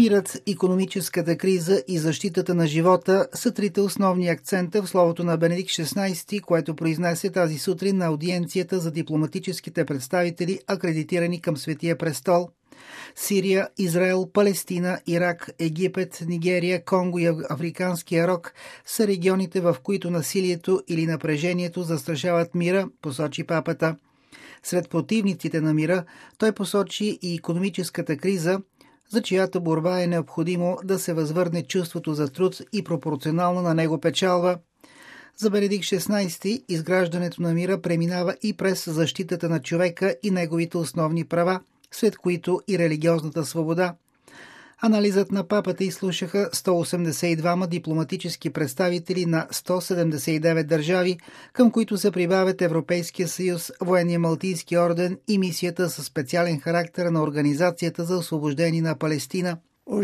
Мирът, икономическата криза и защитата на живота са трите основни акцента в словото на Бенедикт XVI, което произнесе тази сутрин на аудиенцията за дипломатическите представители, акредитирани към Светия престол. Сирия, Израел, Палестина, Ирак, Египет, Нигерия, Конго и Африканския рог са регионите, в които насилието или напрежението застрашават мира, посочи папата. Сред противниците на мира той посочи и икономическата криза, за чиято борба е необходимо да се възвърне чувството за труд и пропорционално на него печалба. За Бенедикт XVI изграждането на мира преминава и през защитата на човека и неговите основни права, сред които и религиозната свобода. Анализът на папата изслушаха 182 дипломатически представители на 179 държави, към които се прибавят Европейския съюз, Военния Малтийски орден и мисията със специален характер на Организацията за освобождение на Палестина.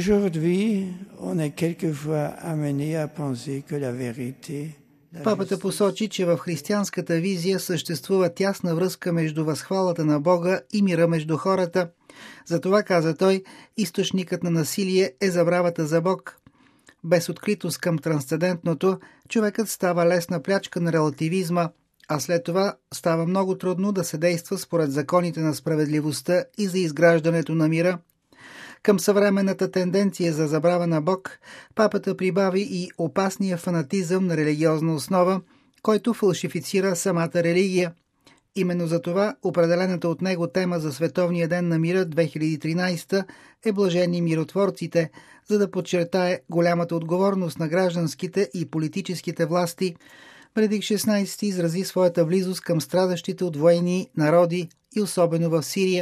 Папата посочи, че в християнската визия съществува тясна връзка между възхвалата на Бога и мира между хората. Затова, каза той, източникът на насилие е забравата за Бог. Без откритост към трансцендентното, човекът става лесна плячка на релативизма, а след това става много трудно да се действа според законите на справедливостта и за изграждането на мира. Към съвременната тенденция за забрава на Бог, папата прибави и опасния фанатизъм на религиозна основа, който фалшифицира самата религия. Именно за това определената от него тема за Световния ден на мира 2013 е блажени миротворците, за да подчертае голямата отговорност на гражданските и политическите власти. Бенедикт XVI изрази своята близост към страдащите от войни народи и особено в Сирия.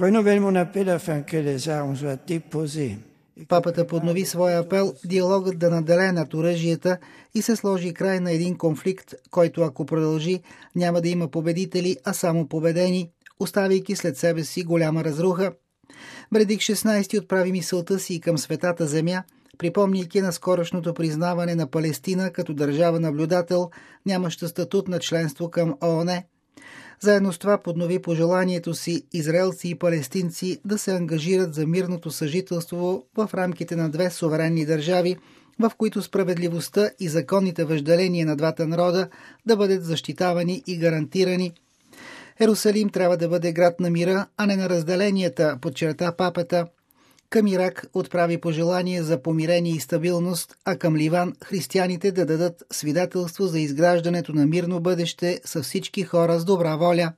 Папата поднови своя апел диалогът да наделее над оръжията и се сложи край на един конфликт, който ако продължи, няма да има победители, а само победени, оставяйки след себе си голяма разруха. Бенедикт XVI отправи мисълта си и към Светата земя, припомняйки на скорошното признаване на Палестина като държава наблюдател, нямаща статут на членство към ООН. Заедно с това поднови пожеланието си израелци и палестинци да се ангажират за мирното съжителство в рамките на две суверенни държави, в които справедливостта и законните въжделения на двата народа да бъдат защитавани и гарантирани. Ерусалим трябва да бъде град на мира, а не на разделенията, подчерта папата. Към Ирак отправи пожелание за помирение и стабилност, а към Ливан християните да дадат свидетелство за изграждането на мирно бъдеще с всички хора с добра воля.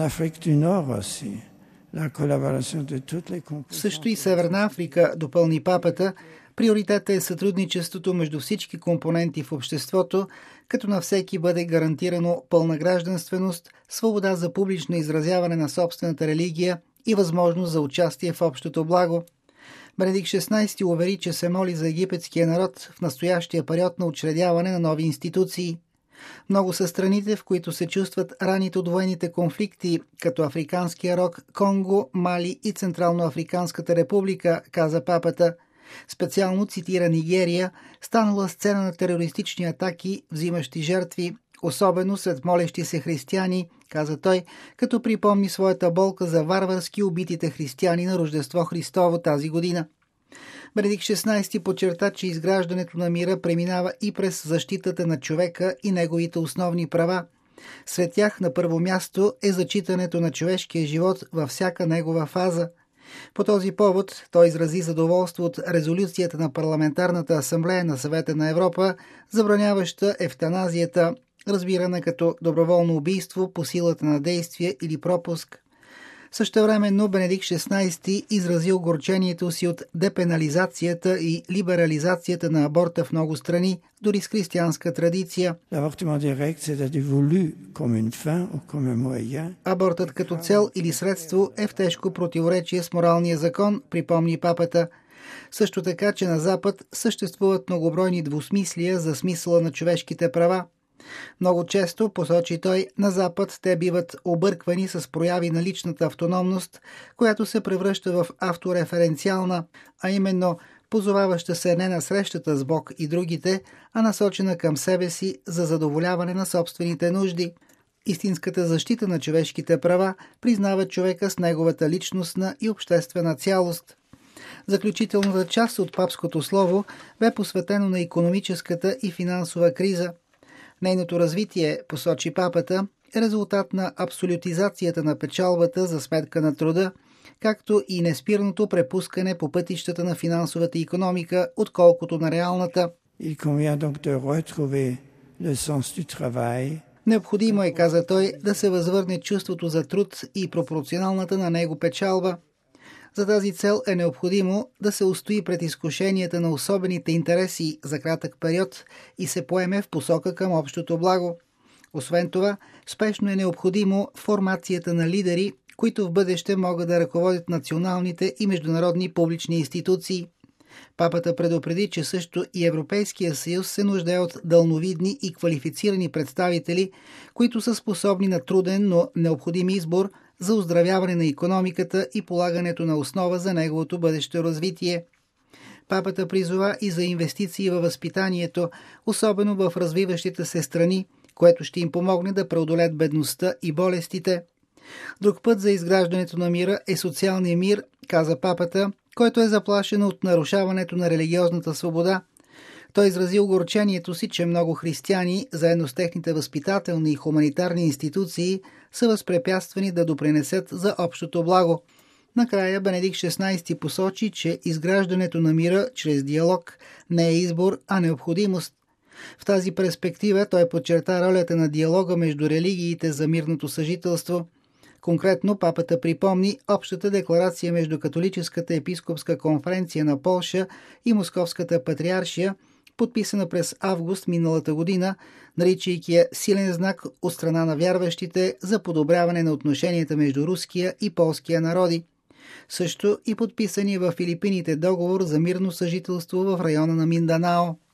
Също и Северна Африка, допълни папата, приоритетът е сътрудничеството между всички компоненти в обществото, като на всеки бъде гарантирано пълна гражданственост, свобода за публично изразяване на собствената религия и възможност за участие в общото благо. Бенедикт XVI увери, че се моли за египетския народ в настоящия период на учредяване на нови институции. Много са страните, в които се чувстват раните от военните конфликти, като Африканския рог, Конго, Мали и Централноафриканската република, каза папата. Специално цитира Нигерия, станала сцена на терористични атаки, взимащи жертви, особено сред молещи се християни, каза той, като припомни своята болка за варварски убитите християни на Рождество Христово тази година. Бенедикт XVI подчерта, че изграждането на мира преминава и през защитата на човека и неговите основни права. Сред тях на първо място е зачитането на човешкия живот във всяка негова фаза. По този повод той изрази задоволство от резолюцията на Парламентарната асамблея на Съвета на Европа, забраняваща евтаназията, разбирана като доброволно убийство по силата на действие или пропуск. Същевременно Бенедикт XVI изрази огорчението си от депенализацията и либерализацията на аборта в много страни, дори с християнска традиция. Абортът като цел или средство е в тежко противоречие с моралния закон, припомни папата. Също така, че на Запад съществуват многобройни двусмислия за смисъла на човешките права. Много често, посочи той, на Запад те биват обърквани с прояви на личната автономност, която се превръща в автореференциална, а именно позоваваща се не на срещата с Бог и другите, а насочена към себе си за задоволяване на собствените нужди. Истинската защита на човешките права признава човека с неговата личностна и обществена цялост. Заключителната част от папското слово бе посветено на икономическата и финансова криза. Нейното развитие, посочи папата, е резултат на абсолютизацията на печалбата за сметка на труда, както и неспирното препускане по пътищата на финансовата икономика, отколкото на реалната. Необходимо е, каза той, да се възвърне чувството за труд и пропорционалната на него печалба. За тази цел е необходимо да се устои пред изкушенията на особените интереси за кратък период и се поеме в посока към общото благо. Освен това, спешно е необходимо формацията на лидери, които в бъдеще могат да ръководят националните и международни публични институции. Папата предупреди, че също и Европейския съюз се нуждае от дълновидни и квалифицирани представители, които са способни на труден, но необходим избор за оздравяване на икономиката и полагането на основа за неговото бъдещо развитие. Папата призова и за инвестиции във възпитанието, особено в развиващите се страни, което ще им помогне да преодолеят бедността и болестите. Друг път за изграждането на мира е социалния мир, каза папата, който е заплашен от нарушаването на религиозната свобода. Той изрази огорчението си, че много християни, заедно с техните възпитателни и хуманитарни институции, са възпрепятствани да допринесат за общото благо. Накрая Бенедикт XVI посочи, че изграждането на мира чрез диалог не е избор, а необходимост. В тази перспектива той подчерта ролята на диалога между религиите за мирното съжителство. Конкретно папата припомни общата декларация между Католическата епископска конференция на Полша и Московската патриаршия, подписана през август миналата година, наричайки я силен знак от страна на вярващите за подобряване на отношенията между руския и полския народи. Също и подписани във Филипините договор за мирно съжителство в района на Минданао.